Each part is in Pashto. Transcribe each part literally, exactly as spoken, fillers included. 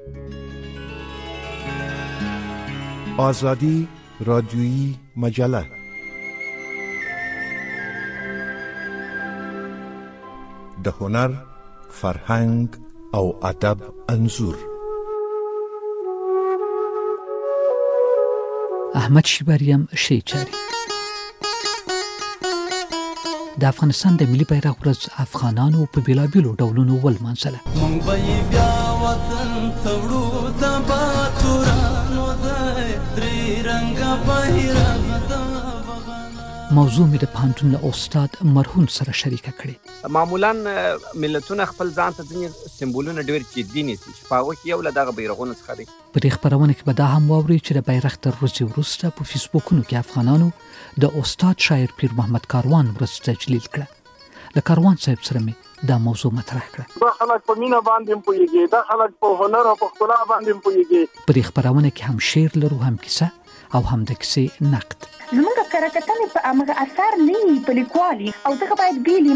آزادی رادیویی مجله د هنر، فرهنګ او ادب انځور. احمد شیباریم شیچاری. د افغانستان د ملي بیرغ ورځ افغانانو په بیلابیلو ډولونو ولمانځله. مونږ به بیا وطن ته وړو د باتورانو د درې رنګه بیرغ د موضوع مې د پوهنتون له استاد مرهون سره شریکه کړې. معمولا ملتونه خپل ځان ته ځینې سمبولونه ډېر جدي نیسي چې په هغو کې یو له دغه بیرغونو څخه دی. په دې خپرونه کې به دا هم واورئ چې د بیرغ تر ورځې وروسته په فیسبوکونو کې افغانانو د استاد شاعر پیر محمد کاروان ورځ تجلیل کړه. له کاروان صاحب سره مې دا موضوع مطرح کړه. دا خلک په مینه باندې پوهېږي، دا خلک په هنر او په ښکلا باندې پوهېږي. په دې خپرونه کې هم شعر لرو، هم کیسه او هم د کیسې نقد. زمونږ کارکتنې په هغه اثر نه وي په لیکوالي او دغه باید بیلي.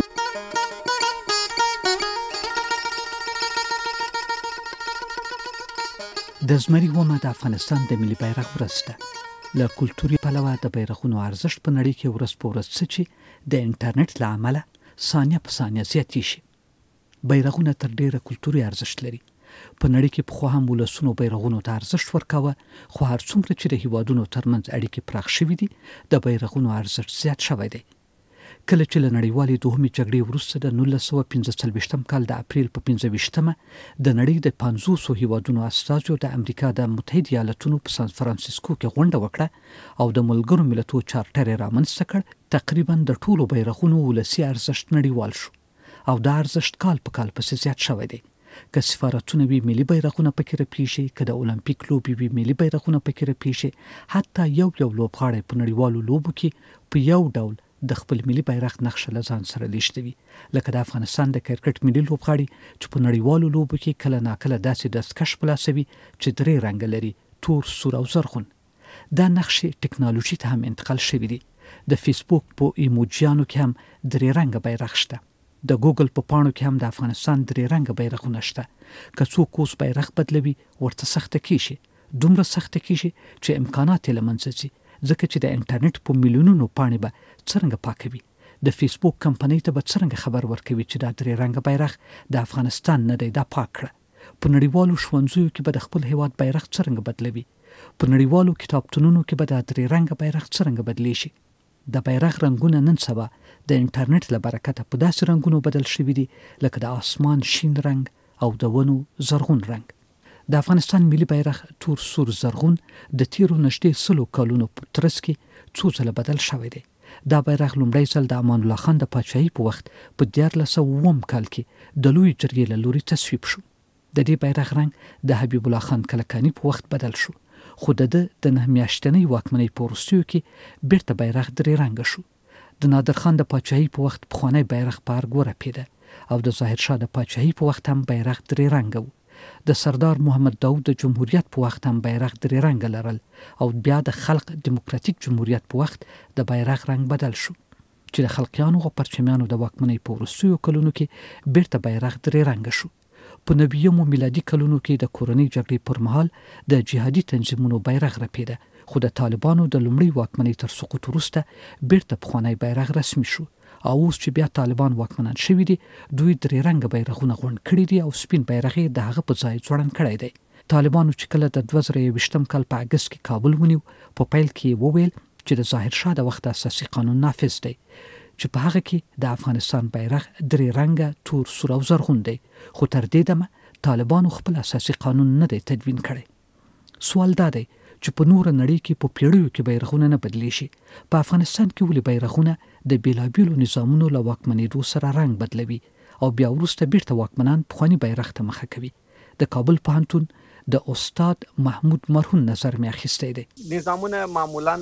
د زمري ومه د افغانستان د ملي بیرغ ورځ ده. له کلتوري پلوه د بیرغونو ارزښت په نړۍ کې ورځ په ورځ څه چې د انټرنیټ له امله ثانیه په ثانیه زیاتې شي. بیرغونه تر ډیره کلتوري ارزښت لري. په نړۍ کې پخوا هم ولسونو بیرغونو ته ارزښت ورکاوه، خو هر څومره چې د هیوادونو ترمنځ اړیکې پراخ شوي دي د بیرغونو ارزښت زیات شوی دی. کله چې له نړیوالې دوهمې جګړې وروسته د نولس سوه پنځه څلوېښتم کال د اپریل په پنځه ویشتمه د نړۍ د پنځوسو هیوادونو استازو د امریکا د متحد ایالتونو په سان فرانسیسکو کې غونډه وکړه او د ملګرو ملتونو چارټر یې رامنځته کړ. تقریبا د ټولو بیرغونو ولسي ارزښت نړیوال شو او دا ارزښت کال په کال پسې زیات شوی دی. که سفارتونه وي ملي بیرغونه پکې رپیږي، که د اولمپیک لوبې وي ملي بیرغونه پکې رپیږي. حتی یو یو لوبغاړی په نړیوالو لوبو کې په یو ډول د خپل ملي بیرغ نقشه له ځان سره لیږدوي. لکه د افغانستان د کرکټ ملي لوبغاړي چې په نړیوالو لوبو کې کله ناکله داسې دستکش په لاس وي چې درې رنګه لري، تور، سور او زرغون. دا نقشې ټکنالوژي ته هم انتقال شوي دي. د فیسبوک په ایموجیانو کې هم درې رنګه بیرغ شته. د ګوګل په پاڼو کې هم د افغانستان درې رنګه بیرغونه شته. که څوک اوس بیرغ بدلوي ورته سخته کیږي، دومره سخته کیږي چې امکانات یې له منځه ځي، ځکه چې د انټرنیټ په میلیونونو پاڼې به څرنګه پاکوي. د فیسبوک کمپنۍ ته به څرنګه خبر ورکوي چې دا درې رنګه بیرغ د افغانستان نه دی، دا پاک کړه. په نړیوالو ښوونځیو کې به د خپل هیواد بیرغ څرنګه بدلوي. په نړیوالو کتابتونونو کې به د درې رنګه بیرغ څرنګه بدلیږي. د بیرغ رنگونه نن سبا د انټرنیټ له برکته په داسې رنگونو بدل شوي دي لکه د آسمان شین رنگ او د ونو زرغون رنگ. د افغانستان ملي بیرغ تور، سور، زرغون د تیرو نږدې سلو کلونو په ترڅ کې څو ځله بدل شوی دی. دا بیرغ لومړی ځل د امان الله خان د پاچاهۍ په وخت په دیارلس سوه اووم کال کې د لویې جرګې له لوري تصویب شو. د دې بیرغ رنګ د حبیب الله خان کلکاني په وخت بدل شو، خو د ده د نه میاشتنۍ واکمنۍ په وروستیو کې بیرته بیرغ درې رنګه شو. د نادر خان د پاچاهۍ په وخت پخوانی بیرغ په ارګ ورپېده او د ظاهرشاه د پاچاهۍ په وخت هم بیرغ درې رنګه و. د سردار محمد داود د جمهوریت په وخت هم بیرغ درې رنګه لرل او بیا د خلق دیموکراتیک جمهوریت په وخت د بیرغ رنګ بدل شو چې د خلقیانو او پرچمیانو د واکمنۍ په وروستیو کلونو کې بیرته بیرغ درې رنګه شو. په نویمو میلادي کلونو کې د کورنۍ جګړې پر مهال د جهادي تنظیمونو بیرغ رپېده، خو د طالبانو د لومړۍ واکمنۍ تر سقوط وروسته بیرته پخوانی بیرغ رسمي شو او اوس چې بیا طالبان واکمنان شوي دي دوی درې رنګه بیرغونه غونډ کړي دي او سپین بیرغ یې د هغه په ځای ځوړند کړی دی. طالبانو چې کله د دوه زره یوویشتم کال په اګست کې کابل ونیو، په پیل کې وویل چې د ظاهرشاه د وخت اساسي قانون نافذ دی چې په هغه کې د افغانستان بیرغ درې رنګه تور، سور او زرغون دی، خو تر دې دمه طالبانو خپل اساسي قانون نه دی تدوین کړی. سوال دا دی چې په نور نړۍ کې په پیړیو کې بیرغونه نه بدلیږي، په افغانستان کې ولې بیرغونه د بیلابیلو نظامونو له واکمنېدو سره رنګ بدلوي او بیا وروسته بیرته واکمنان پخواني بیرغ ته مخه کوي؟ د کابل پوهنتون د استاد محمود مرهون نظر مې اخیستی دی. نظامونه معمولا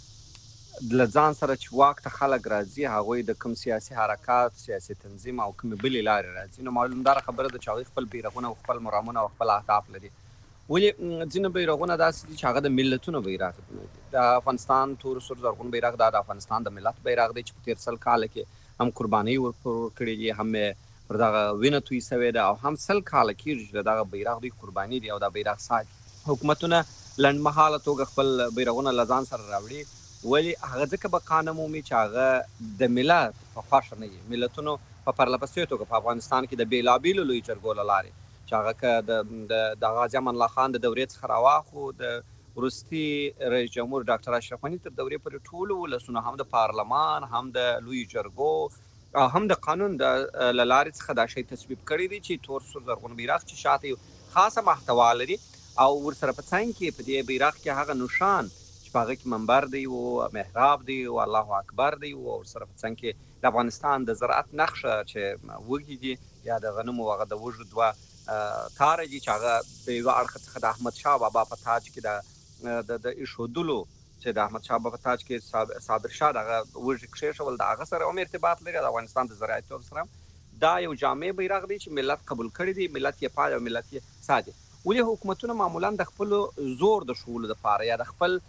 له ځان سره چې واک ته خلک راځي هغوی د کوم سیاسي حرکات، سیاسي تنظیم او کومې بلې لارې راځي، نو معلومداره خبره ده چې هغوی خپل بیرغونه او خپل مرامونه او خپل اهداف لري. ولې ځینې بیرغونه داسې دي چې هغه د ملتونو بیرغ دي. د افغانستان تور، سور، زرغون بیرغ دا د افغانستان د ملت بیرغ دی چې په تېر سل کاله کې هم قربانۍ ورکړې دي، هم پر دغه وینه توی سوې ده او هم سل کاله کېږي چې دغه بیرغ دوی قرباني دي او دا بیرغ ساتي. حکومتونه لنډمهاله توګه خپل بیرغونه له ځان سره راوړي، ولې هغه ځکه بقا نه مومي چې هغه د ملت په خوښه نه وي. ملتونو په پرله پسې توګه په افغانستان کې د بېلابېلو لویو جرګو له لارې چې هغه که د غازي امان الله خان د دورې څخه راواخلو د وروستي رئیس جمهور ډاکټر اشرف غني تر دورې پورې ټولو ولسونو هم د پارلمان هم د لویو جرګو او هم د قانون د له لارې څخه دا شی تصویب کړی دی چې تور سور زرغون بیرغ چې شاته یو خاصه محتوا لري او ورسره په څنګ کې په دې بیرغ کې هغه نښان چې په هغه کې منبر دی او محراب دی او الله اکبر دی او ورسره په څنګ کې د افغانستان د زراعت نقشه چې وږي دي یا د غنمو هغه د وږو دوه تاره دي چې هغه د یوه اړخه څخه د احمدشاه بابا په تاج کې د د ایښودلو چې د احمدشاه بابا په تاج کې صابر شاه دغه وږي کښېښول د هغه سره هم ارتباط لري د افغانستان د زراعتیتوب سره. دا یو جامع بیرغ دی چې ملت قبول کړی دی، ملت یې پال او ملت یې ساتي. ولې حکومتونه معمولا د خپلو زور د ښوولو دپاره یا د خپل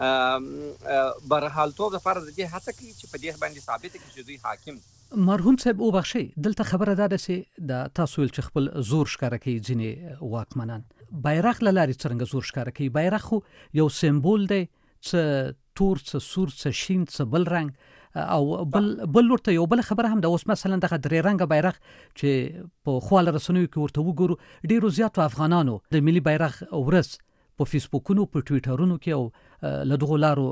برحالتوب دپاره د دې هڅه کوي چې په دې باندې ثابته کړي چې دوی حاکم. مرحوم صاحب وبخښئ، دلته خبره دا ده چې د تاسو ویل چې خپل زور ښکاره کوي ځینې واکمنان. بیرغ له لارې څرنګه زور ښکاره کوي؟ بیرغ خو یو سمبول دی، څه تور څه سور څه شین څه بل رنګ او بل بل ورته یو بل خبره هم ده. اوس مثلا دغه درې رنګه بیرغ چې په خواله رسنیو کې ورته وګورو، ډېرو زیاتو افغانانو د ملي بیرغ ورځ په فیسبوکونو په ټویټرونو کې او له دغو لارو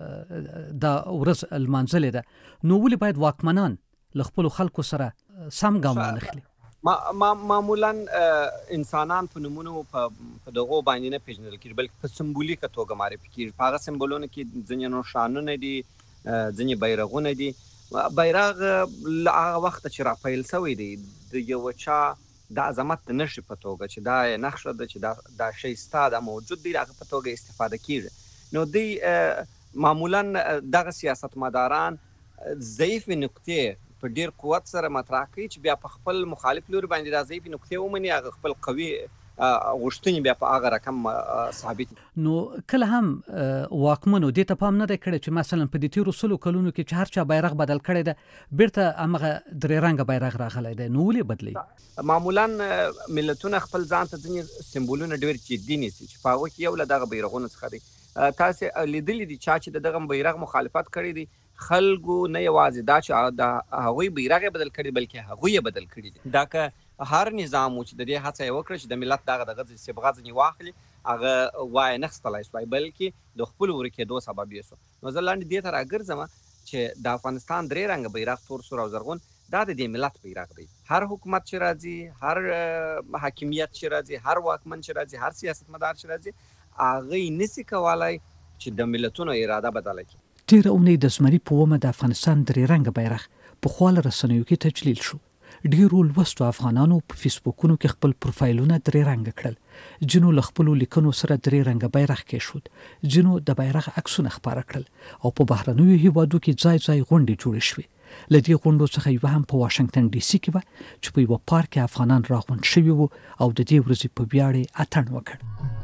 دا ورځ لمانځلې ده. نو ولې باید واکمنان له خپلو خلکو سره سم ګام وانخلي؟ ما معمولا انسانان په نومونو په دغو باندې نه پیژندل کېږي بلکې په سمبولیکه توګه معرفي کېږي. په هغه سمبولونو کې ځینې نښانونه دي، ځینې بیرغونه دي. بیرغ له هغه وخته چې راپیل شوی دی د یوه چا د عظمت د نښې په توګه چې دا نښه ده چې دا شی ستا دا موجود دی، د هغه په توګه استفاده کېږي. نو دوی معمولا دغه سیاستمداران ضعیفې نقطې په ډیر قوت سره مطرح کوي چې بیا په خپل مخالف لوري باندې دا ضعیفې نقطې ومني، هغه خپل قوي غوښتنې بیا په هغه رقم ثابت. نو کله هم واکمنو دې ته پام نه دی کړی چې مثلا په دې تېرو سلو کلونو کې چې هر چا بیرغ بدل کړی ده بیرته همغه درې رنګه بیرغ راغلی دی، نو ولې بدلوي؟ معمولا ملتونه خپل ځان ته ځینې سمبولونه ډېر جدي نیسي چې په هغو کې یو له دغه بیرغونو څخه دی. تاسې لیدلي دي چا چې د دغه بیرغ مخالفت کړی دی، خلکو نه یوازې دا چې د هغوی بیرغ یې بدل کړي بلکې هغوی یې بدل کړي دي. دا که هر نظام و چې د دې هڅه یې وکړه چې د ملت دغه دغه صبغه ځینې واخلي، هغه وایه نه خیستلی سوای بلکې د خپلو ورکېدو سبب یې سو. نو زه لاندې دې ته راګرځم چې د افغانستان درې رنګه بیرغ تور سور او زرغون دا د دې ملت بیرغ دی. هر حکومت چې راځي، هر حاکمیت چې راځي، هر واکمن چې راځي، هر سیاستمدار چې راځي، هغه یې نسي کولی چې د ملتونو اراده بدله کړي. تېره اونۍ د زمري په اوومه د افغانستان درې رنګه بیرغ په خواله رسنیو کې تجلیل شو. ډېرو لوستو افغانانو په فیسبوکونو کې خپل پروفایلونه درې رنګه کړل. ځینو له خپلو لیکنو سره درې رنګه بیرغ کېښود، ځینو د بیرغ عکسونه خپاره کړل او په بهرنیو هیوادو کې ځای ځای غونډې جوړې شوې. له دې غونډو څخه یوه هم په واشنګټن ډي سي کې وه چې په یوه پارک کې افغانان راغونډ شوي وو او د دې ورځې په ویاړ یې اتڼ وکړ.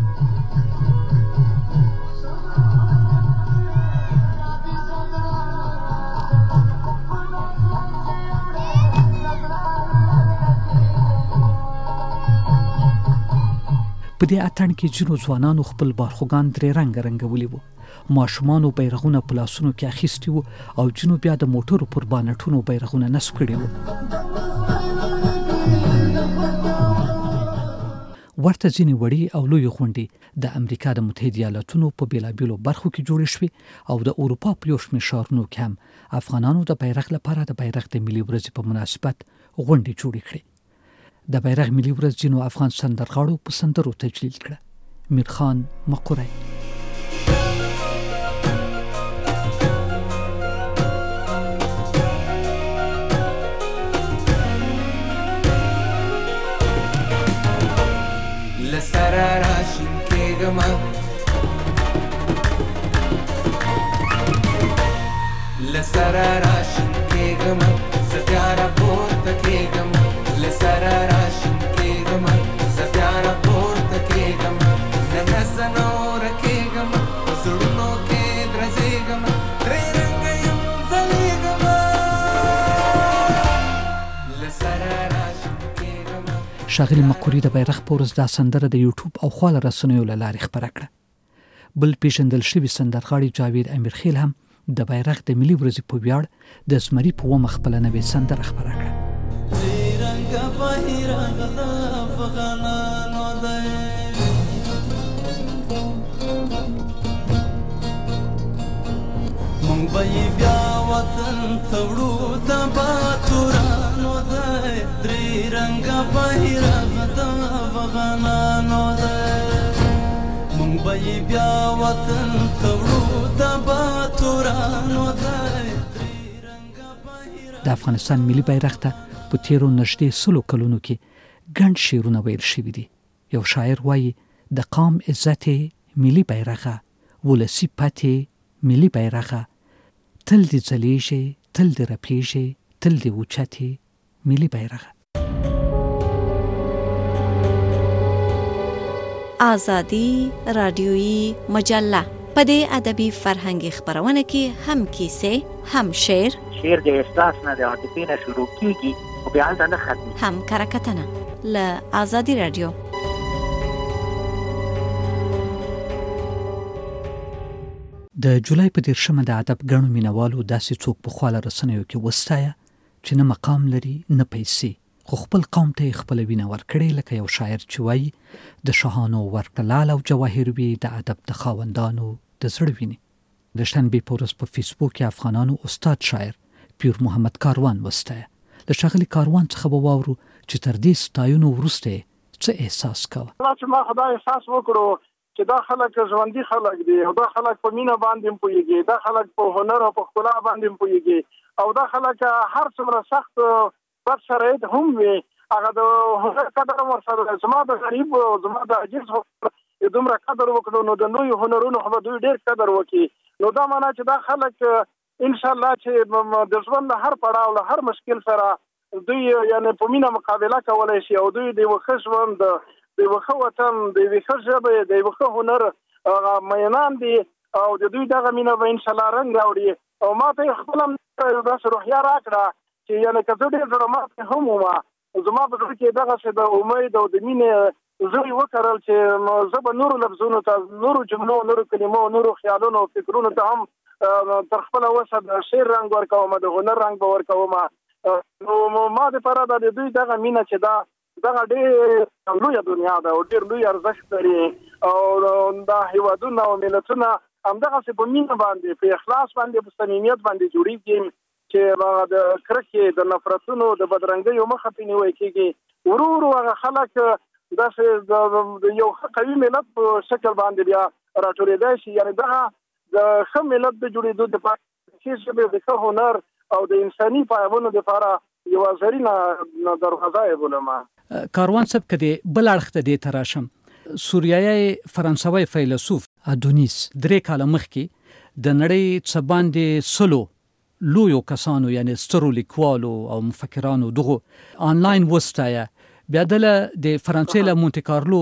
په دې اتڼ کې ځینو ځوانانو خپل بارخوګان درې رنګه رنګولي وو، ماشومانو بیرغونه په لاسونو کې اخیستي وو او ځینو بیا د موټرو پر بانټونو بیرغونه نصب کړي وو. ورته ځینې وړې او لویې غونډې د امریکا د متحده ایالاتونو په بېلابېلو برخو کې جوړې شوې او د اروپا په یو شمېر ښارونو کې هم افغانانو د بیرغ لپاره د بیرغ د ملي ورځې په مناسبت غونډې جوړې کړې. د بیرغ ملي ورځ ځینو افغان سندرغاړو په سندرو تجلیل کړه. میرخان مقری لسره راشین کېږمه لسره راشین کېږمه زه بیا راپورته کېږم لسره راشین کېږمه زه بیا راپورته کېږم نه نڅه نوره کېږم په زړونو کې درزېږم درې رنګه یم ځلېږم لسره ښاغلي مقوري د بیرغ په ورځ دا سندره د یوټیوب او خواله رسنیو له لارې خپره کړه. بل پیژندل شوي سندرغاړي جاوید امیرخیل هم د بیرغ د ملي ورځې په ویاړ د زمري په اوومه خپله نوې سندره خپره کړه. مونږ به بیا وطن تړو د باتورانو دی درې رنګه بیرغ د افغانانو دی مونږ به بیا وطن تړو د باتورانو دی د افغانستان ملي بیرغ ته په تیرو نږدې سلو کلونو کې ګڼ شعرونه ویل شوي دي. یو شاعر وایي د قام عزت ملي بیرغه ولسي پتې ملي بیرغه تل دې ځلیږي تل دې رپیږي تل دې اوچتې ملي بیرغه. آزادي رادیویی مجله په دې ادبي فرهنګي خبرونه کې هم کیسې هم شعر شعر د احساس نه د عاطفې نه شروع کیږي او بیا هلته نه ختمي هم کرکټنه له آزادي رادیو. د جولای په دیرشمه د ادب ګڼو مینوالو داسې څوک په خواله رسنیو کې وستایه چې نه مقام لري نه پیسې خو خپل قوم ته خپل وینه ورکړي، لکه یو شاعر چې وایي د شاهانو ورکلال او جواهر وي د ادب د خاوندانو د زړه ویني. د شنبې په ورځ په فیسبوک کې افغانانو استاد شاعر پیر محمد کاروان وستایه. د ښاغلي کاروان څخه به واورو چې تر دې ستایونو وروسته څه احساس کوه. الله چې ما خدای احساس وکړو چې دا خلک ژوندي خلک دي او دا خلک په مینه باندې پوهیږي، دا خلک په هنر او په ښکلا باندې پوهیږي او دا خلک هر څومره سخت بد شرایط هم وي هغه د هنر قدر ورسره زما د غریب او زما د عاجز دومره قدر وکړو نو د نویو هنرونو خو دوی ډېر قدر وکړي. نو دا معنا چې دا خلک ان شاء الله چې د ژوند له هر پړاو له هر مشکل سره دوی یعنی په مینه مقابله کولی شي او دوی د یو ښه ژوند د یو ښه وطن د یوې ښه ژبې د یو ښه هنر مینان دي او د دوی دغه مینه به ان شاء الله رنګ راوړي. او ما ته خپل هم داسې روحیه راکړه چې یعنی که زه ډېر زړه ماتې هم وم زما په زړه کې دغسې د امید او د مینې زړی وکرل چې زه به نورو لفظونو ته نورو جملو نورو کلمو نورو خیالونو او فکرونو ته هم تر خپله وسه د شعر رنګ ورکوم د هنر رنګ به ورکوم. نو ما دپاره د دوی دغه مینه چې دا دغه ډېر لویه دنیا ده او ډېر لوی ارزښت لري او دا هېوادونه او ملتونه همدغسې په مینه باندې په اخلاص باندې په صمیمیت باندې جوړېږي چې د کرکې د نفرتونو د بدرنګیو مخه پرې نیول کېږي. ورو ورو هغه خلک داسې د یو ښه قوي ملت په شکل باندې بیا راټولېدی شي. یعنې دغه د ښه ملت د جوړېدو دپاره ښې ژبې د ښه هنر او د انساني پایابونو دپاره یوه زرینه دروازه یې بولم. کاروان صاحب که د بل اړخ ته دې ته راشم، سوریایي فرانسوي فیلسوف ادونیس درې کاله مخکې د نړۍ څه باندې سلو لویو کسانو یعنی سترو لیکوالو او مفکرانو دغو آنلاین وستایه. بیا دله د فرانسې له مونټي کارلو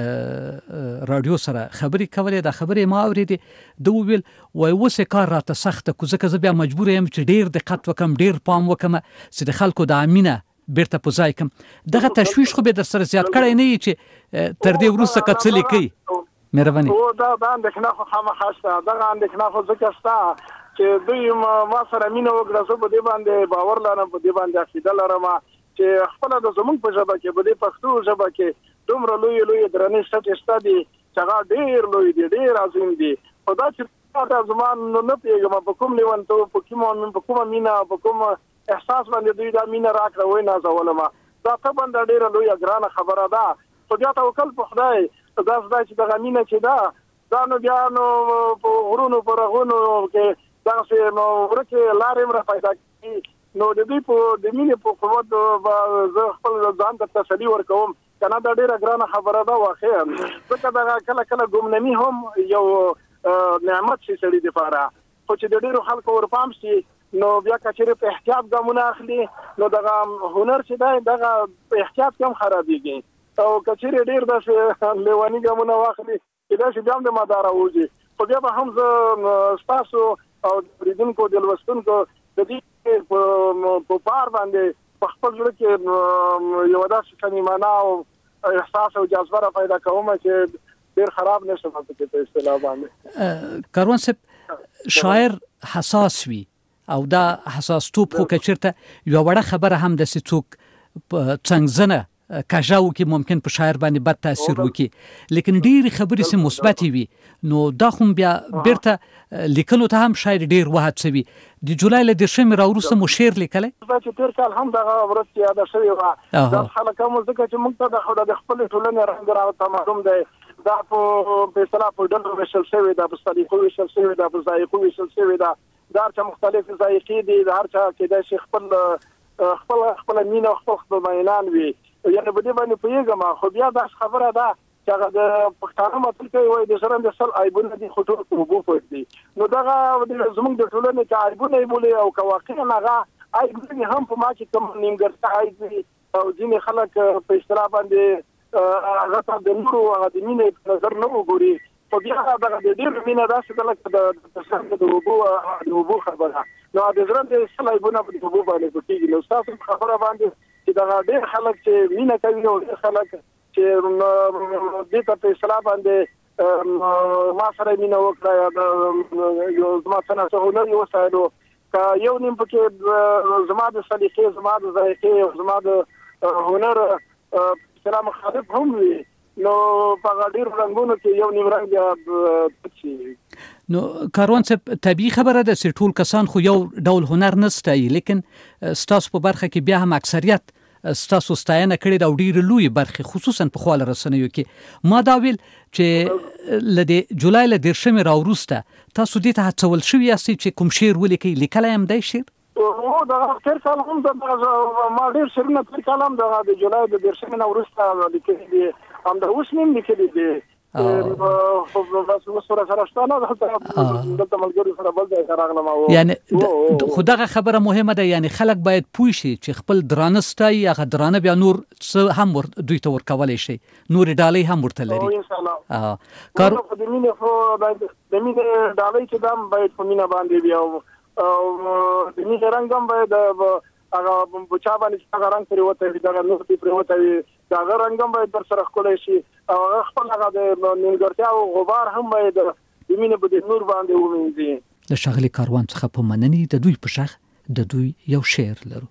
رادیو سره خبرې کولې. دا خبرې ما اورېدې. ده وویل وایي اوس یې کار راته سخته کو ځکه زه بیا مجبور یم چې ډېر دقت وکم ډېر پام وکم چې د خلکو د امینه بیرته په ځای کم. دغه تشویش خو به در سره زیات کړی نه وي چې تر دې وروسته که څه لیکئ. مهرباني. دا دا اندېښنه خو خامخا شته. دغه اندېښنه خو ځکه شته چې دوی ما سره مینه وکړه، زه په دې باندې باور لرم، په دې باندې عقیده لرم چې خپله د زموږ په ژبه کې په دې پښتو ژبه کې دومره لویې لویې درنې سټې شته دي چې هغه ډېر لوی دي ډېر عظیم دي. خو دا چې دا زما نه پوهېږم په کوم لیونتوب په کومه په کومه مینه په کوم احساس باندې دوی دا مینه راکړه وایي نازولم. دا طبعا دا ډېره لویه ګرانه خبره ده. خو بیا توکل په خدای داسې ده چې دغه مینه چې ده دا نو بیا نو په غرونو په رغونو کې دغسې نو ورکې لارې هم را پیدا کړي. نو د دوی په د مینې په قوت به زه خپل ځان ته تسلي ورکوم که نه دا ډېره ګرانه خبره ده واقعا. ځکه دغه کله کله ګمنامي هم یو نعمت شي سړي دپاره. خو چې د ډېرو خلکو ورپام شي نو بیا که چېرې په احتیاط ګامونه اخلي نو دغه هنر چې دی دغه په احتیاط کې هم خرابېږي. او که چېرې ډېر داسې لیوني ګامونه واخلي کېدای شي بیا هم د مداره وځي. خو بیا به هم زه ستاسو او د اورېدونکو د لوستونکو د دې په پار باندې په خپل ځل کې یو داسې صمیمانه او احساس او جذبه پیدا کوم چې ډیر خراب نشم په دې اصطلاح باندې. کاروان صاحب شاعر حساس وي او دا حساس توپ خو کچرته یو وړه خبره هم د سڅوک څنګه کاژاو کې ممکن په شاعر باندې بد تاثیر وکړي لیکن ډیر خبرې سم مثبت وي نو دا خو بیا بیرته لیکلو ته هم شاعر ډیر وهڅوي. د جولای له دیرشمې راوروسته مو شعر لیکلی چې تیر کال هم دغه ورځ یاد شوی و دا خلک هم ځکه چې موږ ته د خپل ټولنې رنګ راو معلوم دی دا په اصطلاح په ډلو ویشل شوی دا په طریقو ویشل شوی دا په ذایقو ویشل شوی دا دا چې مختلف ذایقې دي د هر چا کې د شیخ خپل خپل خپل مینه خپل خپل مینان وي یعنی په دې باندې پیګم خو بیا دا خبره ده چې هغه د پښتانه متل کوي وای د سره د سل عیبونه دي خطر کوبو پټ دي نو دا زموږ د ټولنې کې عیبونه بولي او کواقع هغه عیبونه هم په ما کې کوم نیمګړتیا عیب او ځینې خلک په اصطلاح باندې هغه ته د نورو هغه د مینې په نظر نه وګوري خو بیا هغه د ډېر مینه داسې ده لکه د څنګه د اوبو د اوبو خبره نو د زړه د سل عیبونه په اوبو باندې کوټیږي نو تاسو خبره باندې چې دا ډېر خلک چې مینه کوي او ډېر خلک چې دې ته په اصطلاح باندې ما سره مینه وکړه یو زما څنګه څه هنر یو وسایلو که یو نیم پکې زما د سلیقې زما د ذایقې زما د هنر اصطلاح مخالف هم وي نو په ډېر رنګونو کې یو نیم رنګ شي. نو کاروان صاحب طبیعي خبره ده چې ټول کسان خو یو ډول هنر نه ستایي لیکن ستاسو په برخه کې بیا هم اکثریت ستاسو ستاینه کړې دا ډېر لوی برخه خصوصا په خواله رسنیو کې ما دا ویل چې لدې جولای له دیرشمې راوروسته تاسو دې ته هڅول شوي یاستئ چې کوم شعر ولیکئ لیکلی هم دی شعر او دا تیر کال هم د ما ډېر شعرونه تیر کال هم د جولای د دیرشمې نه وروسته لیکلي دي هم د اوس نیم لیکلي دي یعنی خو دغه خبره مهمه ده یعنی خلک باید پوه شي چې خپل درانه ستایي هغه درانه بیا نور څه هم دوی ته ورکولی شي نورې ډالۍ هم ورته لري کار د مینې خو د مینې ډالۍ چې دا هم باید په مینه باندې وي او د مینې رنګ هم باید هغه بچا باندې هغه رنګ پرې وته وي دغه نور پرې وته وي هغه رنګ هم باید در سره ښکلی شي او هغه خپل هغه د نیمګړتیا او غبار هم باید د مینې په دې نور باندې ومینځي. له ښاغلي کاروان څخه په مننې د دوی په شخ د دوی یو شعر لرو.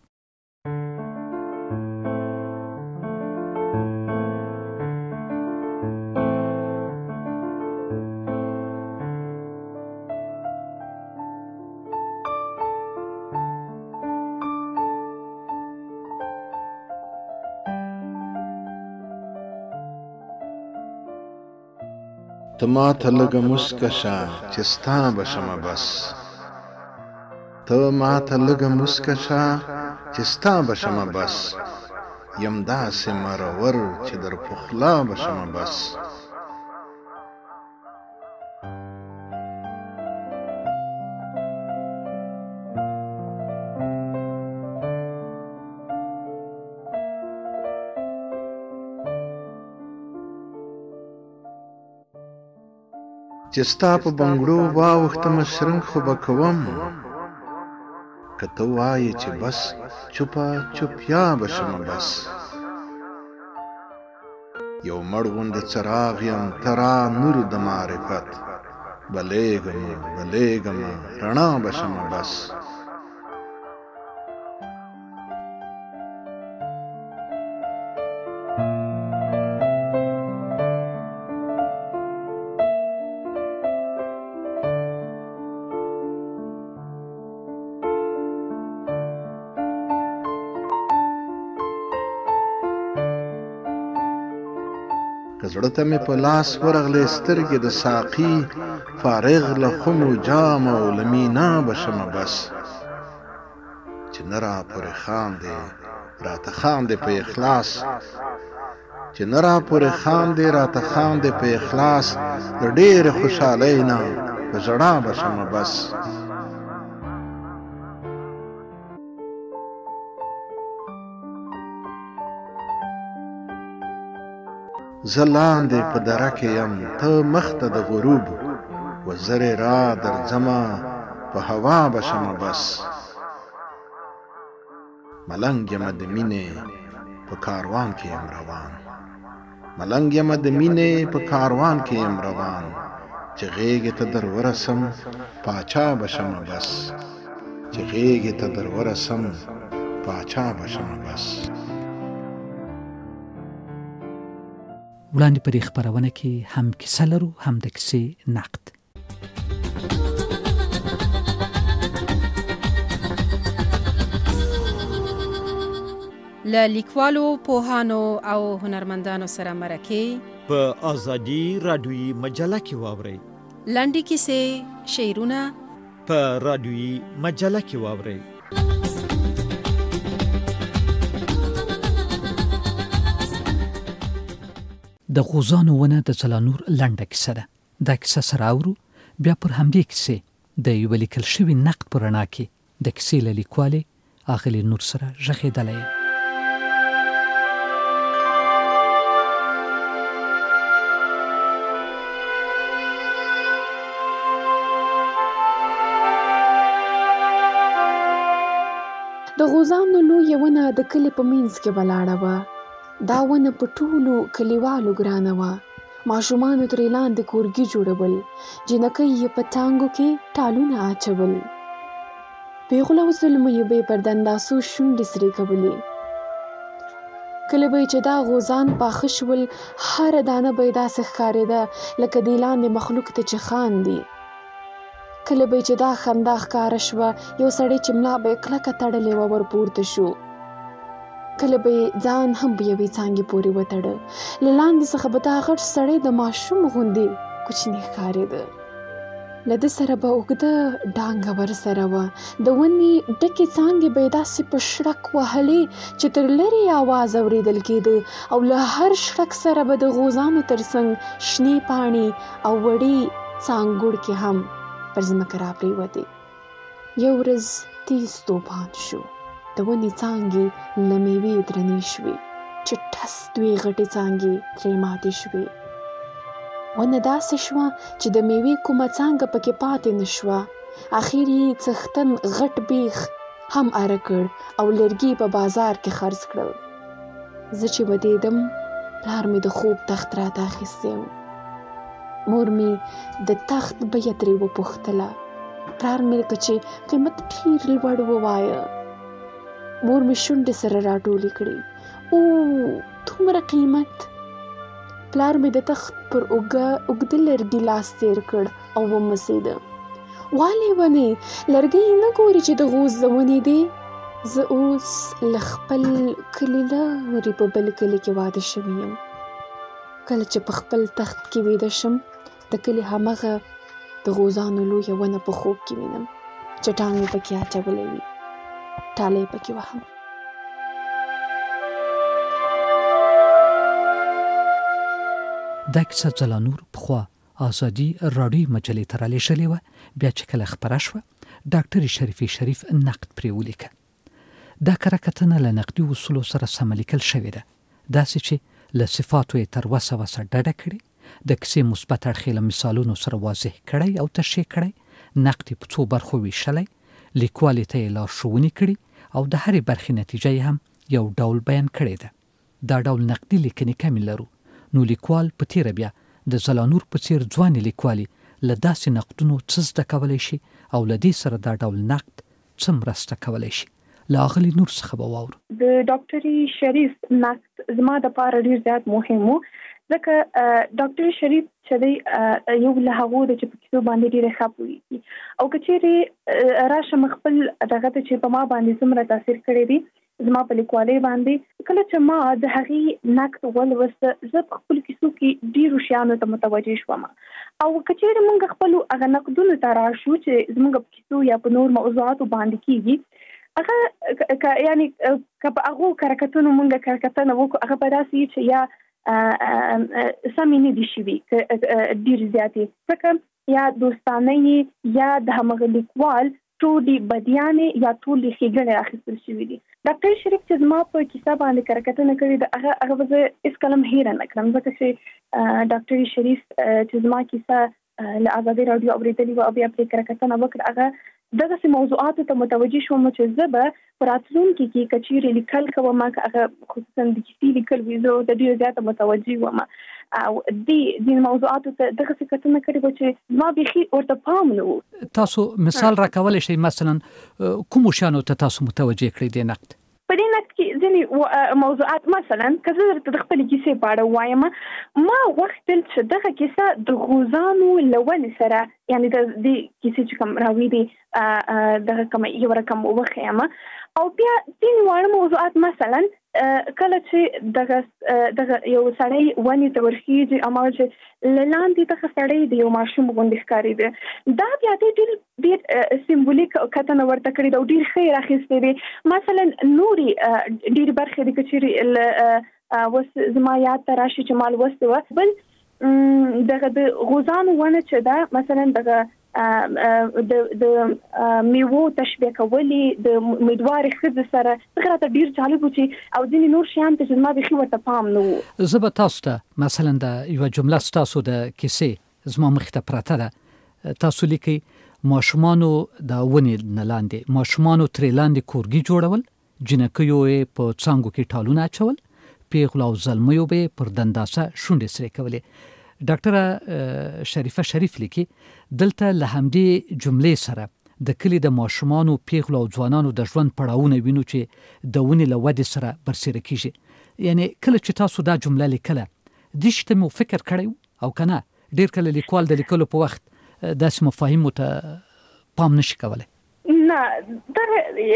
ته ما ته لږه مسکه شه چې ستا به شمه بس ته ما ته لږه مسکه شه چې ستا به شمه بس یم داسې مرور چې در پخلا به شمه بس چې ستا په بنګړو واوښتمه شرنګ خو به کوم که ته وایې چې بس چوپه چوپیا به شمه بس یو مړ غوندې څراغ یم ته را نور د معرفت بلیږمه بلیږمه رڼا به شمه بس که زړه ته مې په لاس ورغلې سترګې د ساقي فارغ له خمو جام او له مینا به شمه بس چې نه را پورې خاندې راته خاندې په اخلاص چې نه را پورې خاندې راته خاندې په اخلاص د ډېرې خوشحالۍ نه په ژړا به شمه بس زه لاندې په دره کې یم ته مخته د غروب وزرې را درځمه په هوا به شمه بس ملنګ یم د مینې په کاروان کې یم روان ملنګ یم د مینې په کاروان کې یم روان چې غېږې ته در ورسم پاچا بشم بس چې غېږې ته در ورسم پاچا بشم بس. وړاندې پر خبرونه کې هم کیسه لرو هم د کیسې نقد. له لیکوالو، پوهانو او هنرمندانو سره مرکې په آزادي رادیویي مجله کې واورئ. لنډې کیسې، شعرونه په رادیویي مجله کې واورئ. د غوزانو ونه د ځلانور لنډه کیسه ده. دا کیسه سره اورو، بیا پر همدې کیسې د یو لیکل شوي نقد په رڼا کې د کیسې له لیکوالې اغلې نور سره غږېدلی یم. د غوزانو لویه ونه د کلي په منځ کې ولاړه وه. دا ونه په ټولو کلیوالو ګرانه وه. ماشومانو ترې لاندې کورګي جوړول، جنکۍ یې په ټانګو کې ټالونه اچول، پیغله او زلمیو به یې پر دنداسو شونډې سرې کولې. کله به یې چې دا غوزان پاخه شول، هره دانه به یې داسې ښکارېده لکه دې لاندې مخلوق ته چې خاندي. کله به چې دا خندا ښکاره شوه، یو سړی چې ملا به یې کلکه تړلې وه ورپورته شو. کله به یې ځان هم په یوې څانګې پورې وتړه. له لاندې څخه به دا غټ سړی د ماشوم غوندې کوچنی ښکارېده. له ده سره به اوږده ډانګه ورسره وه. د ونې ډکې څانګې به یې داسې په شړک وهلې چې تر لرې آواز اورېدل کېده، او له هر شړک سره به د غوزانو تر څنګ شنې پاڼې او وړې څانګوړکې هم پر ځمکه راپرېوتې. یو ورځ تیز توپان شو. د ونې څانګې له مېوې درنې شوې چې ټس دوې غټې څانګې ترې ماتې شوې. ونه داسې شوه چې د مېوې کومه څانګه پکې پاتې نه شوه. اخر یې څښتن غټ بیخ هم اره کړ او لرګي په بازار کې خرڅ کړل. زه چې ودېدم، پلار مې د خوب تخت راته اخیستی و. مور مې د تخت بیه ترې وپوښتله. پلار مې لکه چې قیمت ډېر لوړ ووایه. مور مې شونډې سره راټولې کړې. او دومره قیمت؟ پلار مې د تخت پر اوږه اوږده لرګي لاس تېر کړ او ومسېده. والې ونې، لرګی نه ګورې چې د غوز د ونې دی؟ زه اوس له خپل کلي لرې په بل کلي کې واده شوې یم. کله چې په خپل تخت کې ویده شم، د کلي همغه د غوزانو لویه ونه په خوب کې وینم. چټان مې پکې اچولی وي، ټالۍ پکې وهم. دا کیسه ځلانور پخوا آزادي راډیویي مجلې ته رالیږلې وه. بیا چې کله خپره شوه، ډاکټرې شریفې شریف نقد پرې ولیکه. دا کره کتنه له نقدي اصولو سره سمه لیکل شوې ده، داسې چې له صفاتو یې تر وسه وسه ډډه کړې، د کیسې مثبت اړخ یې له مثالونو سره واضح کړی او تشریح کړی، نقد یې په څو برخو ویشلی، لیکوالې ته یې لارښوونې کړي او د هرې برخې نتیجه یې هم یو ډول بیان کړې ده. دا ډول نقدي لیکنې کمې لرو، نو لیکوال په تیره بیا د ځلانور په څېر ځوانې لیکوالې له داسې نقدونو څه زده کولی شي او له دې سره دا ډول نقد څه مرسته کولی شي. له اغلې نور څخه به واورو. د ډاکټرې شریف نقد زما دپاره ډېر زیات مهم و، ځکه ډاکټر شریف چې دی یو له هغو ده چې په کیسو باندې ډېره ښه پوهېږي، او که چېرې راشم خپل دغه ته چې په ما باندې څومره تاثیر کړی دی زما په لیکوالۍ باندې، کله چې ما د هغې نقد ولوسته، زه په خپلو کیسو کې ډېرو شیانو ته متوجه شوم. او که چېرې موږ خپلو هغه نقدونو ته راشو چې زموږ په کیسو یا په نور موضوعاتو باندې کېږي، هغه یعنې که په هغو کرکټونو موږ کرکټنه وکړو، هغه به داسې وي چې یا سمې نه دي شوي ډېرې زیاتې، ځکه یا دوستانه یا د همغه لیکوال ټولې بدیانې یا ټولې ښېګڼې اخیستل شوي دي. ډاکټر شریف چې زما په کیسه باندې کرکټنه کړې ده، هغه هغه به زه هېڅکله هم هېره نه کړم، ځکه چې ډاکټر شریف چې زما کیسه له ازادي رادیو اوریدلې او بیا پرې کړکتنه وکړه هغه دغه سه موضوعات ته متوجي شوم چې زبه پراتلونکو کې کچيري لیکل کوم هغه خصوصا د کیسې لیکل ویزو د ډیر زیاته متوجي وم او د دې موضوعات ته دغه څه کتنه کړې چې ما بيخي ورته پام نو. تاسو مثال راکول شي مثلا کوم شانو ته تاسو متوجي کړی دی نقد په دې نقد کې ځینې موضوعات مثلا کزه د خپل کیسې په اړه وایم ما وختل چې دغه کیسه د غوزانو لول سره یعنی د دې کیسې چې کوم راوي دي دغه کوم یو رقم وخیمه او بیا ځینې وړ موضوعات مثلا کله چې دغه دغه یو سړی ونی ته ورخیږي اما چې لاندې دغه سړی دی یو ماشوم غونډه ښکاری دی دا بیا ډېر ډېر سیمبولیک کتنه ورته کړی دا ډېر خیر اخیستی دی مثلا نوري ډېر برخه د کچيري وس زما یاد ته راشي چې مال وسته بل دغه د غوزانو ونه چې دا مثلا دغه د د میوو تشبیه کولې د امیدوار خزه سره څنګه ته ډیر جالب وچی او ځینې نور شیان ته چې ما به خو ورته پام نو زه به تاسو ته مثلا د یو جمله تاسو د کیسې زما مخ ته پراته ده تاسو لیکي ماشومانو د ونی نه لاندې ماشومانو ترې لاندې کورګي جوړول جنکیو په څنګه کې ټالونه اچول پیغلو او زلمیو به پر دنداسه شونډې سره کولې ډاکټر شریفه شریف لیکي دلته له همدې جملې سره د کلی د ماشومانو پیغلو او ځوانانو د ژوند پړاوونه وینو چې د ونی له ودې سره برسېره کیږي یعنی کله چې تاسو دا جمله لیکله د شته مو فکر کړی او کنه ډیر کله لیکوال د لیکلو په وخت داسې مفاهیم ته پام نشي کولای نه دا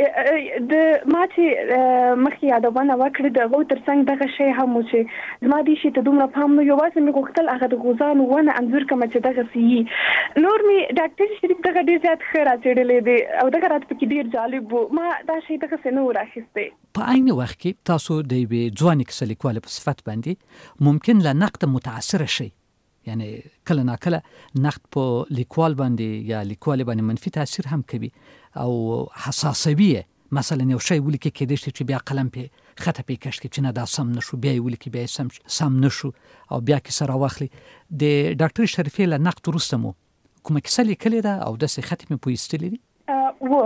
د ماته مخکې یادونه وکړه د غو ترڅنګ دغه شی هم چې زما دي شي ته دومره پام نو یو واسه مې غوښتل هغه د غوزانو ونه انځور کوم چې دغه سی نور می ډاکټر شریف دغه ډیر زیات خیر اچړلې دي او دغه رات پکې ډیر جالب ما دا شی دغه سينو راخسته په عین وخت کې تاسو د وی ځواني کس لیکوال په صفت باندې ممکن له نقد متاثر شي یعنی کله نا کله نقد په لیکوال باندې یا لیکوال باندې منفي تاثیر هم کوي او حساسیه مثلا یو شی ولیکي کېدای شي چې بیا قلم په خطه په کښ کې چې نه دا سم نشو بیا ولیکي بیا سم سم نشو او بیا کې سره واخلي د ډاکټر شریفه له نقد ورستمو کومه کیسه لیکلې ده او د سه ختمه پویستلې دي و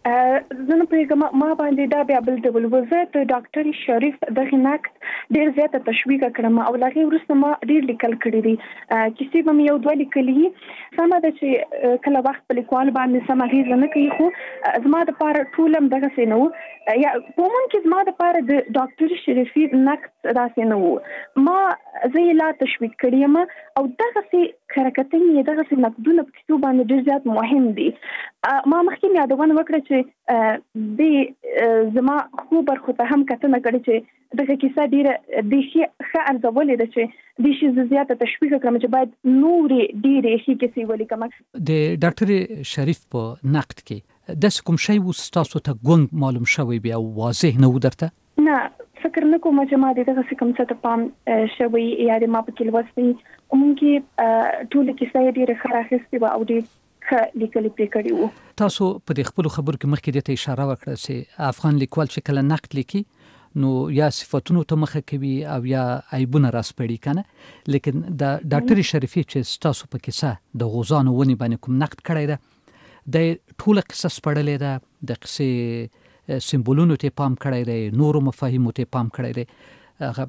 زنه پیغام ما باندې دا بیا بل ډول وزت ډاکټر شریف دغه نقد ډیر زیاته تشویق کړم او لغه ورسته ما ډیر لیکل کړی دي کیسې به یو دوه لیکلې سم ده چې کله وخت په لیکوال باندې سم غیر نه کوي خو زما د پاره ټولم دغه سينو یا کومون کې زما د پاره د ډاکټر شریفي نقد دا سينو ما زه لا تشویق کړم او دغه سي حرکتونه دغه سي نقدونه په کتاب باندې ډیر زیات مهم دي ما مخکې یادونه وکړه چې د زما خو برخه ته هم کتنه کړې چې دغه کیسه ډیره د شي ښه ارزولې ده چې د شي زیاته تشویق کړم چې باید نورې ډیره شي کیسې ولیکم د ډاکټر شریف په نقد کې د کوم شی وستاسو ته ګونګ معلوم شوی بیا واضح نه ودرته نه فکر نه کوم چې ما دغه کوم څه ته پام شوی یا د ما په کې لوستي مونږه ټول کیسه ډیره خراخستي او ډیره لیکل پرې کړی وو تاسو په دې خپل خبرو کې مخکې د ته اشاره وکړه چې افغان لیکوال چې کله نقد لیکي نو یا صفاتونو ته مخه کوي او یا عیبونه راسپړي کنه لیکن د ډاکټر شریفي چې تاسو په کیسه د غوزانو ونی باندې کوم نقد کړی ده د ټوله قصه سپړلې ده د قصې سمبولونو ته پام کړی دی نورو مفاهیمو ته پام کړی دی هغه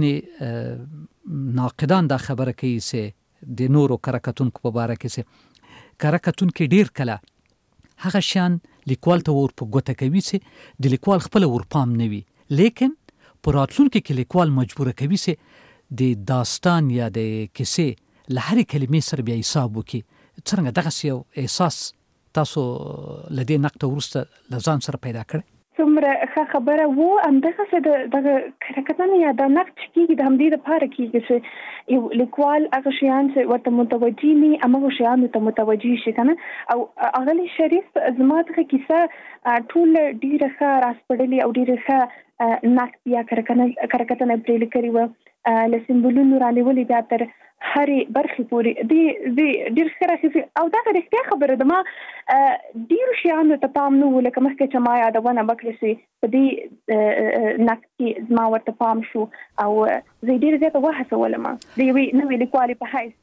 ځینې ناقدان دا خبره کوي چې د نورو کرکټونکو په اړه کې کرکټون کې ډیر کله هغه شان لیکوال ته ور په ګوته کوي چې د لیکوال خپل ور پام نه وي لیکن پر راتلونکو کې لیکوال مجبور کوي چې د داستان یا د کیسې له هرې کلمې سره بیا حساب وکړي څنګه دغه یو احساس تاسو لدې نقد ورسته لزان سره پیدا کړ څومره ښه خبره وو همدغه څه د دغه کرکټنه یا د نقد کېږي د همدې لپاره کېږي چې یو لیکوال هغه شیان چې ورته متوجي نه هغه شیان ته متوجي شي کنه او اغلی شریف زما ته کیسه ټول ډیره ښه راسپړلې او ډیره ښه نقد یا کرکټنه کرکټنه پرې لیکلې و له سمبولونو را نیولې بیا تر هرې برخې پورې دی دی ډیر ښه او دا رښتیا خبره ده ما ډیر شیان ته پام نه و لکه مخکې چې ما یادونه وکړه چې په دې نقد کې زما ورته پام شو او زه ډیر زیاته وهڅولم د یوې نوې لیکوالې په حیث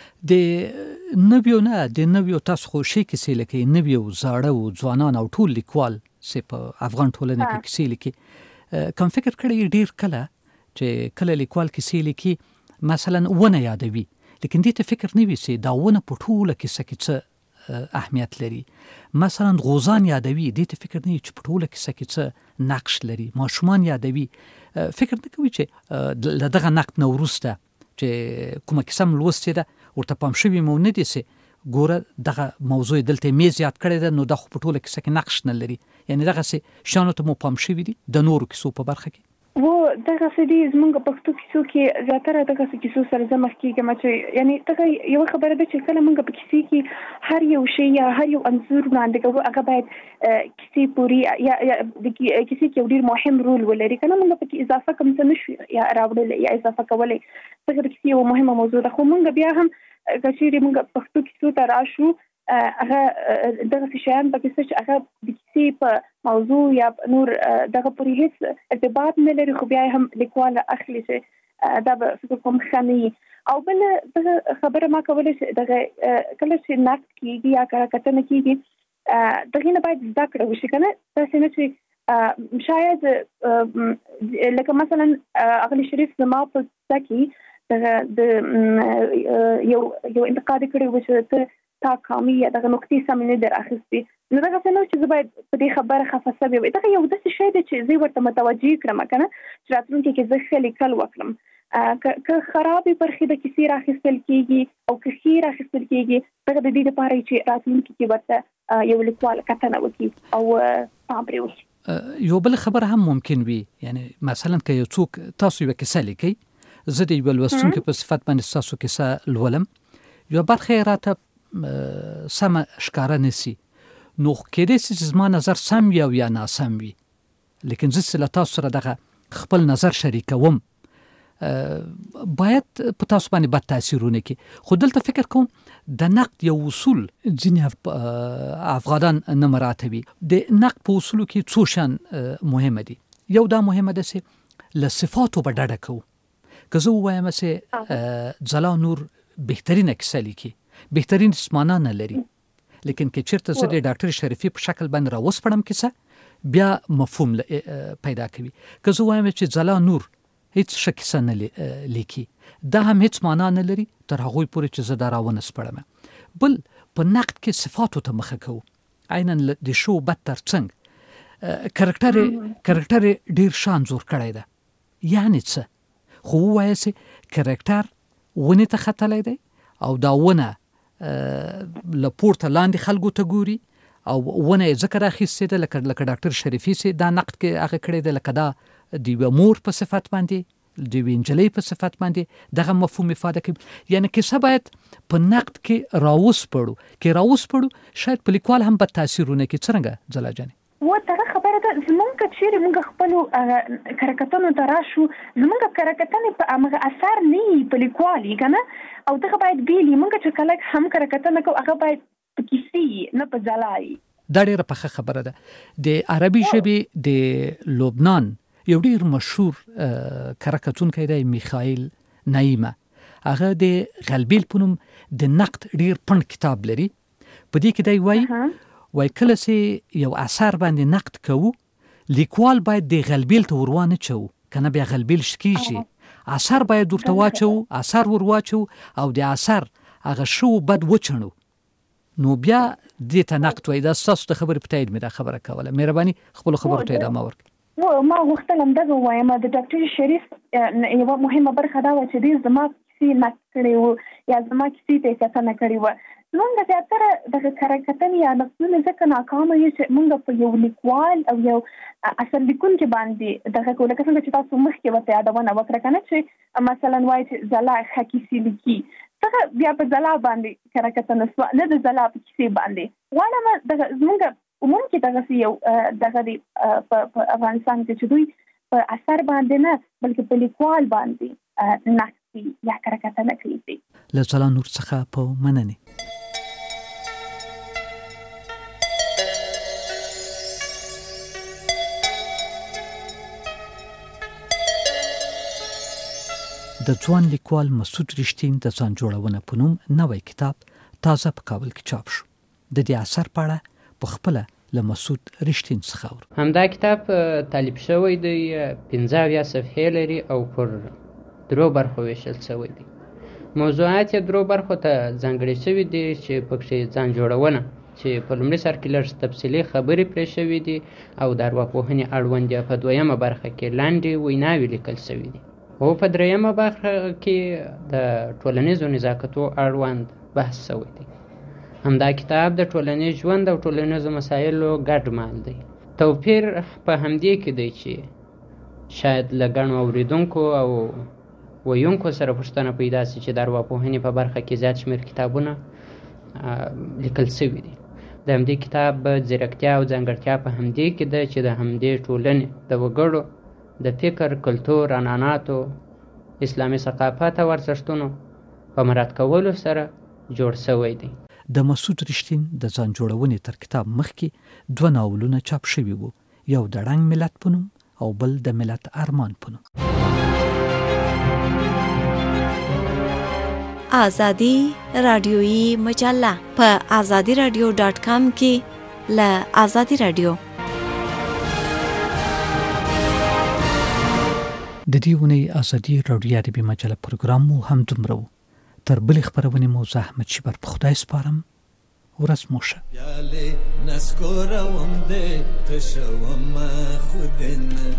د نویو نه د نویو تاسو خو شي کیسې لیکي نویو زاړه او ځوانان او ټول لیکوال چې په افغان ټولنه کې کیسې لیکي کوم فکر کړی ډیر کله چې کله لیکوال کیسې لیکي مثلا ونه یادوي لیکن دې ته فکر نه وي چې دا ونه په ټوله کیسه کې څه اهمیت لري مثلا غوزان یادوي دې ته فکر نه وي چې په ټوله کیسه کې څه نقش لري ماشومان یادوي فکر نه کوي چې له دغه نقد نه وروسته چې کومه کیسه م لوستې ده ورته پام شوي مو نه دي چې ګوره دغه موضوع دلته مې زیات کړی ده نو د خو په ټوله کیسه کې نقش نه لري یعنی دغسې شیانو ته مو پام شوي دي د نورو کیسو په برخه کې و دغه سدي زمونږ پښتو کیسو کې زیاتره دغه کیسو سره زما کېږم چې یعنی دغه یو خبره ده چې کله موږ په کیسې کې هر یو شی یا هر یو عنصر وړاندې کوو هغه باید کیسې پوری یا د کیسې کې یو ډیر مهم رول ولري کنه موږ په کې اضافه کوم څه نشو یا راوړل یا اضافه کولای دغه کیسې یو مهمه موضوع ده خو موږ بیا هم کچېرې موږ پښتو کیسو ته راشو هغه دغه شیان په کیسه چې هغه د کیسې په موضوع یا نور دغه پورې هیڅ ارتباط نه لري خو بیا هم لیکوال اخلي چې دا به فکر کوم خني او بل دغه خبره ما کوله چې دغه کله چې نقد کیږي یا کتنه کیږي دغه نه باید زده کړو شي کنه تاسو نه چې شاید لکه مثلا اغلی شریف زما په ځکه د یو یو انتقاد کړی و چې ته تا کامی یا دغه نقطې سم نه در اخیستي نو دغه څه چې زه باید په دې خبره خفه شوی دغه یو داسې شی دی چې زه ورته متوجه کړم کنه چې راتلونکي کې زه ښه لیکل وکړم که خرابې برخې د کیسې راخیستل کېږي او که ښې راخیستل کېږي دغه د دې لپاره چې راتلونکي کې ورته یو لیکوال کتنه وکړي او پام پرې وکړي یو بل خبره هم ممکن وي یعنی مثلا که یو څوک تاسو یو کیسه لیکئ زه د یو لوستونکي په صفت باندې تاسو کیسه لولم یو برخه راته سم ښکاره نسی نو کېدای شي چې زما نظر سم وي او یا ناسم وي لیکن زه له تاسو سره دغه خپل نظر شریکوم باید په تاسو باندې بد تاثیرونه کوي خو دلته فکر کوم د نقد یو اصول ځینې افغانان نه مراتبي د نقد په اصولو کې څو شان مهمه دي یو دا مهمه ده چې له صفاتو به ډډه کوو که زه ووایم چې ځلا نور بهترینه کیسه لیکي بهترین اسمانه نه لري لیکن که چیرته زه د ډاکټر شریفي په شکل باندې راوسپړم کیسه بیا مفهوم پیدا کوي که زه وایم چې ځلا نور هیڅ ښه کیسه نه لیکي دا هم هیڅ معنا نه لري تر هغوی پورې چې زه دا راونه سپړم بل په نقد کې صفاتو ته مخه کوو عینا د شو بد تر څنګ کرکټر کرکټر ډیر شان زور کړی ده یعنی څه خو وایي چې کرکټر ونې ته ختلی دی او دا ونه له پورته لاندې خلکو ته ګوري او ونه یې ځکه راخیستې ده لکه لکه ډاکټر شریفي سي دا نقد کې هغه کړی ده لکه دا د یوې مور په صفت باندې د یوې نجلۍ په صفت باندې دغه مفهوم افاده کوي یعنی کیسه باید په نقد کې راوسپړو کې راوسپړو شاید په لیکوال هم بد تاثیرونه کوي څرنګه ځلا جانې و دغه خبره ده زمونږ کچېرې موږ خپلو کرکټنو ته راشو زمونږ کرکټنې په هغه اثر نه وي په لیکوال یې که نه او دغه باید بیلي موږ چې کله هم کرکټنه کوو هغه باید په کیسې نه په ځلا وي دا ډېره پخه خبره ده د عربي ژبې د لبنان یو ډېر مشهور کرکټونکی دی میخائیل نعیمه هغه د غلبیل په نوم د نقد ډېر پڼ کتاب لري په دې کې دی وایي وای کله چې یو اثر باندې نقد کوو لیکوال باید د غلبیل ته ورونه چو کنه بیا غلبیل شکیږي اثر باید ورته واچو اثر ور واچو او د اثر هغه شو بد وچنو نو بیا دې ته نقد وای دا تاسو ته خبرې پټاید مې دا خبره کوله مهرباني خپل خبرو ته ادامه ورکړئ و ما غوښتلم دغه وایم د ډاکټر شریف یو مهمه برخه دا و چې دې زما کیسې نقد کړی و یا زما کیسې ته کتنه کړې وه زمونږ زیاتره دغه کرکټنې یا نقدونه ځکه ناکامه یو چې موږ په یو لیکوال او یو اثر لیکونکي باندې دغه کوو لکه څنګه چې تاسو مخکې ورته یادونه وکړه که نه چې مثلا وایي چې ځلا ښه کیسې لیکي څنګه بیا په ځلا باندې کرکټنه سوه نه د ځلا په کیسې باندې غواړم دغه زمونږ عموم کې دغسې یو دغه دی په افغانستان کې چې دوی په اثر باندې نه بلکې په لیکوال باندې نقد یا کرکټنه کوي له ځلا نور څخه په مننې د ځوان لیکوال مسعود رښتین د ځان جوړونه په نوم نوی کتاب تازه په کابل کې چاپ شو. د دې اثر په اړه په خپله له مسعود رښتین څخه اورو. همدا کتاب تالیف شوی دی، پنځه اویا صفحې لري او پر درو برخو ویشل شوی دی. موضوعات یې درو برخو ته ځانګړي شوي دي چې پکې ځان جوړونه چې په لومړي سر کې لږ تفصیلي خبرې پرې شوي دي او د ارواپوهنې اړوند په دویمه برخه کې لاندې ویناوې لیکل شوي دي. او په دریمه برخه کې د ټولنیزو نزاکتو اړوند بحث شوی دی. همدا کتاب د ټولنیز ژوند او ټولنیزو مسایلو ګډ مال دی. توپیر په همدې کې دی چې شاید له ګڼو اورېدونکو او ویونکو سره پوښتنه پیدا شي چې د ارواپوهنې په برخه کې زیات شمېر کتابونه لیکل شوي دي. د همدې کتاب ځیرکتیا او ځانګړتیا په همدې کې ده چې د همدې ټولنې د وګړو د فکر، کلتور، عنعناتو، اسلامي ثقافت او ارزښتونو په مراعات کولو سره جوړ شوی دی. د مسعود رښتین د ځان جوړونې تر کتاب مخکې دوه ناولونه چاپ شوي وو، یو د ړنګ ملت په نوم او بل د ملت ارمان په نوم. آزادی رادیویی مجله په آزادی رادیو ډاټ کام کې له آزادی رادیو. د دې اونۍ آزادي راډیو ادبي مجله پروګرام مو هم دومره و. تر بلې خپرونې مو زه احمد شیبر په خدای سپارم. ورځ مو ښه. یالې نسکوروم دې تشوم خودنه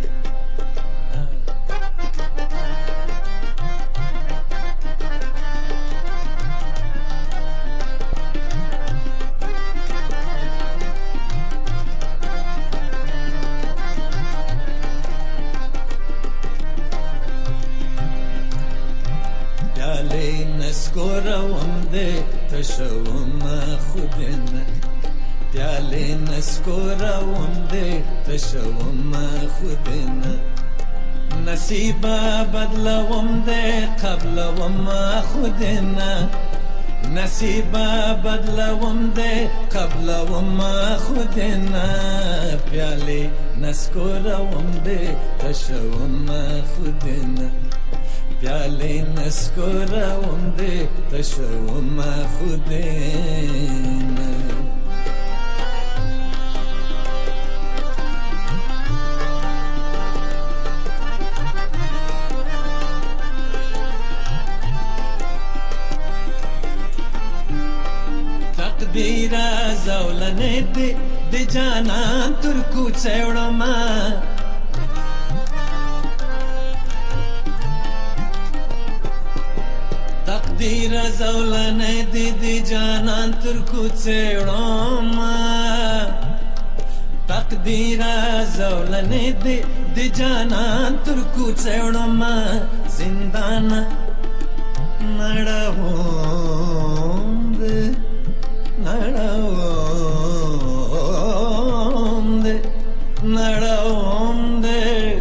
نسکوروم دې تشوم خودنه پیالې نسکوروم دې تشوم خودنه نصیبه بدلوم دې قبلوم خودنه نصیبه بدلوم دې قبلوم خودنه پیالې نسکوروم دې تشوم خودنه پیالې نسکوروم دې تشوم خودنه. تقدیر زولنې دې د جانان تر کوڅه وړم تقدیر زولنې دې د جانان تر کوڅه وړم تقدیر زولنې دې د جانان تر کوڅه وړم زندان نړوم دې نړوم دې نړوم دې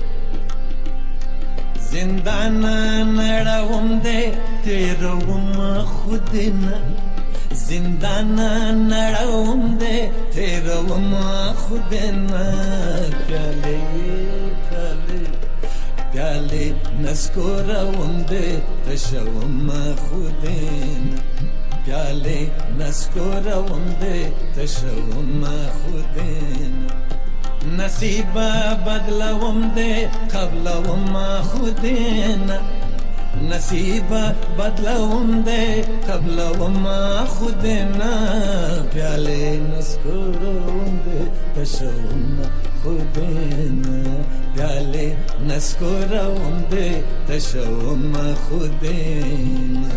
زندان نړوم دې تیروم خودنه زندان نړوم دې تیروم خودنه پیالې پیالې پیالې نسکوروم دې تشوم خودنه پیالې نسکوروم دې تشوم خودنه نصیبه بدلوم دې قبلوم خودنه نصیبه بدلوم دې قبلوم خودنه پیالې نسکوروم دې تشوم خودنه پیالې نسکوروم دې تشوم خودنه.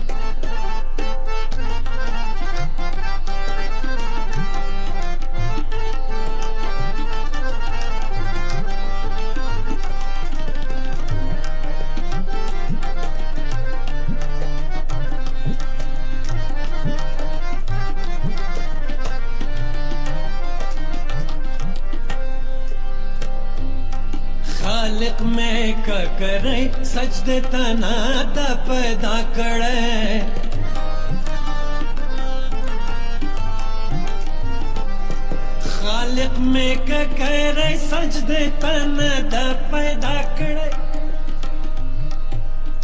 خالق میں کا کرے سجدے تنا دا پیدا کرے خالق میں کا کرے سجدے تنا دا پیدا کرے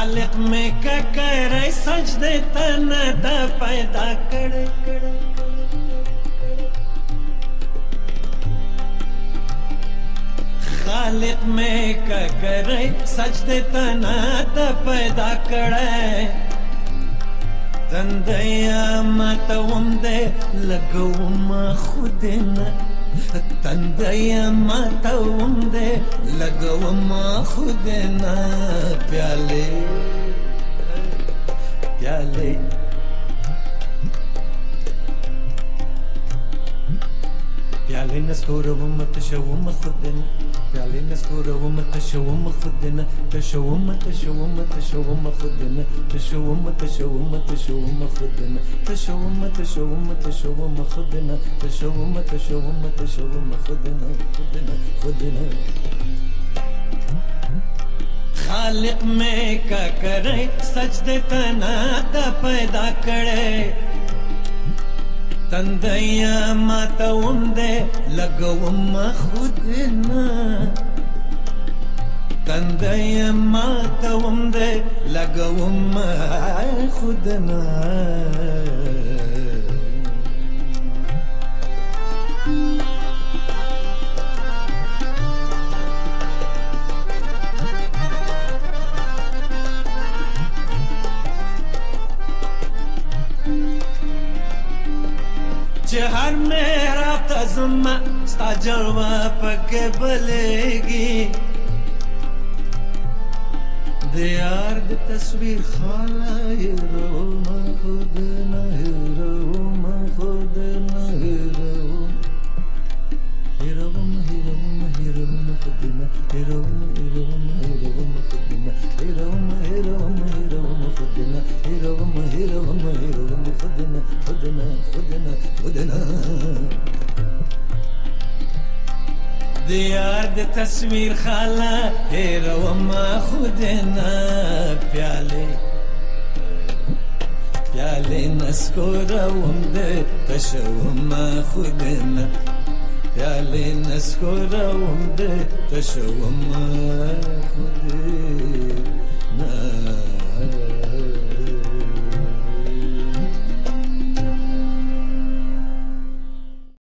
خالق میں کا کرے سجدے تنا دا پیدا کڑے کڑے خالق میں کا کرے سجدے تنا دا پیدا کڑے تندیا ماتوم دے لگوم خودنا تندیا ماتوم دے لگوم خودنا پیالے پیالے پیالے نسکورم تشوم خودنا پیالے نسکورم تشوم خودنا تشوم تشوم تشوم خودنا تشوم تشوم تشوم خودنا تشوم تشوم تشوم خودنا تشوم تشوم تشوم خودنا خودنا خودنا خالق میں کا کرے سجدے تنا دا پیدا کرے تندیا ماتوم دے لگوم خودنا تندیا ماتوم دے لگوم خودنا हर मेरा तज़म स्ता जलवा पके बलेगी दियार दी तस्वीर खाला हीरो मा खुद न हीरो मा खुद न हीरो हीरो हीरो हीरो खुद न हीरो हीरो हीरो खुद न हीरो हीरो हीरो खुद न हीरो हीरो हीरो खुद न खुद न खुद न खुद न दियार दी तस्वीर खाला हीरो मा खुद न प्याले प्याले नस्कोरम दे तशवम खुद न प्याले नस्कोरम दे तशवम खुद न